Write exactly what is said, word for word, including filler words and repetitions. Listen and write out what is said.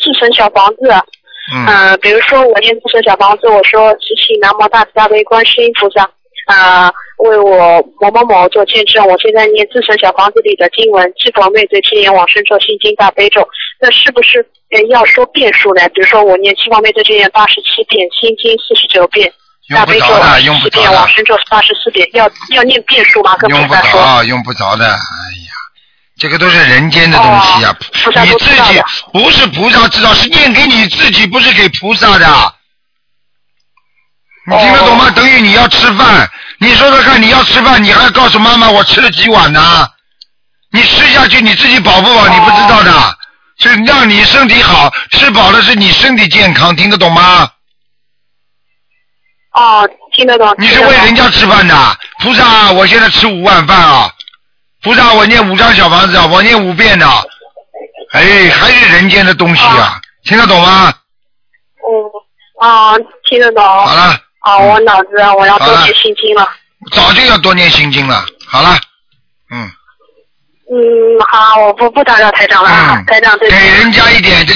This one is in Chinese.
自成小房子。 嗯、 呃，比如说我念自成小房子，我说祈请南无大慈大悲观世音菩萨啊、呃，为我某某某做见证，我现在念自成小房子里的经文，是否灭罪真言往生咒心经大悲咒，那是不是呃要说遍数呢？比如说我念七方灭罪真言八十七遍，心经四十九遍，大悲咒二十七遍，往生咒八十四遍，要要念遍数吗？跟菩萨说。 用不着，用不着的。哎呀，这个都是人间的东西啊！ 哦、 你自己不是菩萨知道，是念给你自己，不是给菩萨的。你听得懂吗？哦、等于你要吃饭，你说说看，你要吃饭，你还要告诉妈妈我吃了几碗呢？你吃下去你自己饱不饱？你不知道的，哦、是让你身体好，吃饱了是你身体健康，听得懂吗？ 哦，听得懂。 你是为人家吃饭的，菩萨，我现在吃五碗饭啊，菩萨，我念五张小房子啊，我念五遍的，哎，还是人间的东西啊，哦、听得懂吗？ 嗯，啊，听得懂。 好了。 啊，我脑子我要多念心经了。 早就要多念心经了。好了，嗯。 嗯，好，我不不打扰台长了。嗯，台长对。 给人家一点。